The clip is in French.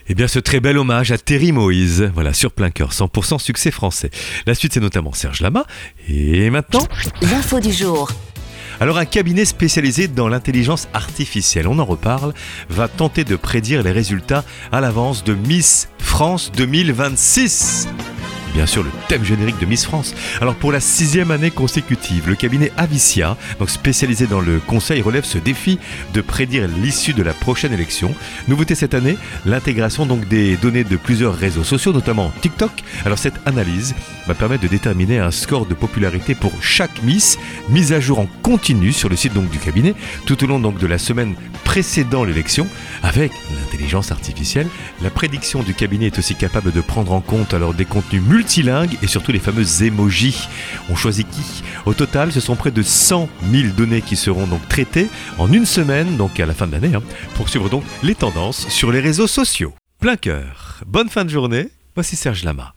Eh bien, ce très bel hommage à Terry Moïse, voilà, sur plein cœur, 100% succès français. La suite, c'est notamment Serge Lama. Et maintenant, l'info du jour. alors un cabinet spécialisé dans l'intelligence artificielle, on en reparle, va tenter de prédire les résultats à l'avance de Miss France 2026. Bien sûr, le thème générique de Miss France. Alors pour la 6e année consécutive, le cabinet Avicia, donc spécialisé dans le conseil, relève ce défi de prédire l'issue de la prochaine élection. Nouveauté cette année, l'intégration donc des données de plusieurs réseaux sociaux, notamment TikTok. Alors cette analyse va permettre de déterminer un score de popularité pour chaque Miss, mise à jour en continu sur le site donc du cabinet, tout au long donc de la semaine précédant l'élection. Avec l'intelligence artificielle, la prédiction du cabinet est aussi capable de prendre en compte alors des contenus multilingues et surtout les fameuses emojis. On choisit qui ? Au total, ce sont près de 100 000 données qui seront donc traitées en une semaine, donc à la fin de l'année, pour suivre donc les tendances sur les réseaux sociaux. Plein cœur, bonne fin de journée, voici Serge Lama.